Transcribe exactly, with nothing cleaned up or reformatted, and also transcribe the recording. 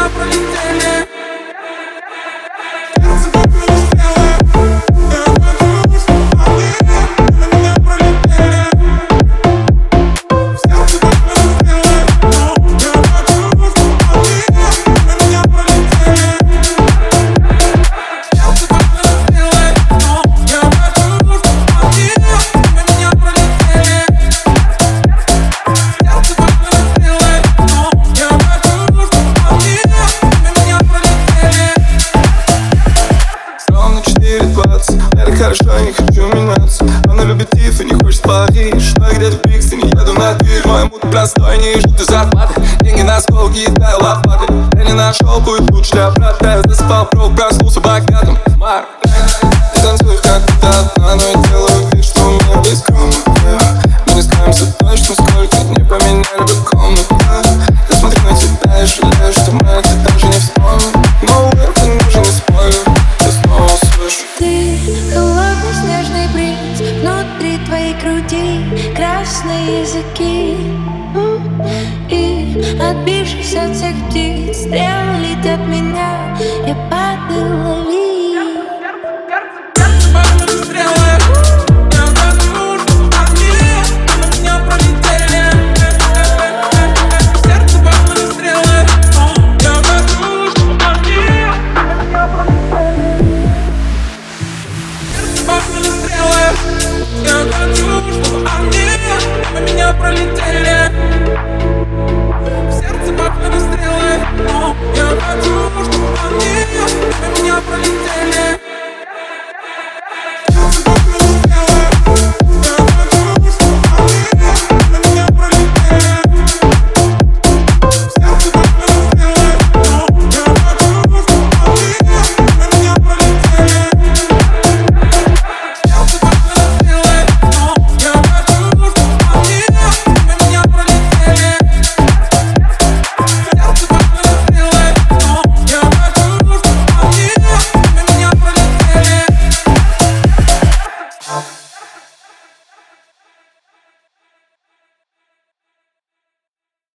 пролетели. Хорошо, я не хочу меняться. Она любит Тиффани, хочет Париж. Но я где-то в Брикстоне, еду на движ. Мой мут простой, не ищу ты зарплаты. Деньги на сколки, дай лопаты. Я не нашел, будет лучше для брата. Я засыпал, провод, проснулся богатым. Марк, ты танцуешь как будто одна, но я делаю вид, что у меня без комнат. Мы не скажемся точно, сколько не поменяли бы комнату. Я смотрю на тебя и жалею, что мы это даже не вспомним. Но это уже не спорю, я снова слышу. Холодный снежный бриз, внутри твоей груди красные языки. И отбившись от всех птиц, стрелы летят меня. Я падаю